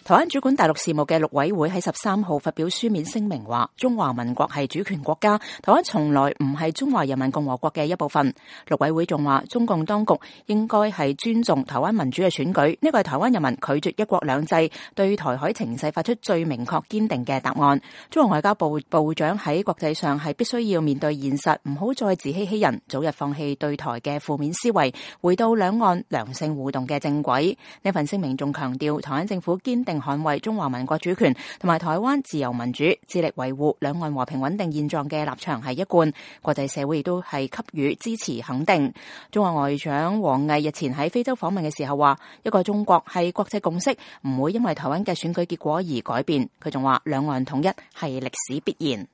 台灣主管大陸事務嘅陸委會喺13號發表書面聲明話，中華民國係主權國家，台灣從來唔係中華人民共和國嘅一部分。陸委會仲話，中共當局應該係尊重台灣民主嘅選舉，呢個係台灣人民拒絕一國兩制，對台海情勢發出最明確堅定嘅答案。中國外交部部長喺國際上係必須要面對現實，唔好再自欺欺人，早日放棄對台嘅負面思維，回到兩岸良性互動嘅正軌。呢份聲明仲強調，台灣政府堅定捍衛中華民國主權同埋台灣自由民主，致力維護兩岸和平穩定現狀嘅立場係一貫，國際社會亦都係給予支持肯定。中國外長王毅日前喺非洲訪問嘅時候話，一個中國係國際共識，唔會因為台灣嘅選舉結果而改變。佢仲話，兩岸統一係歷史必然。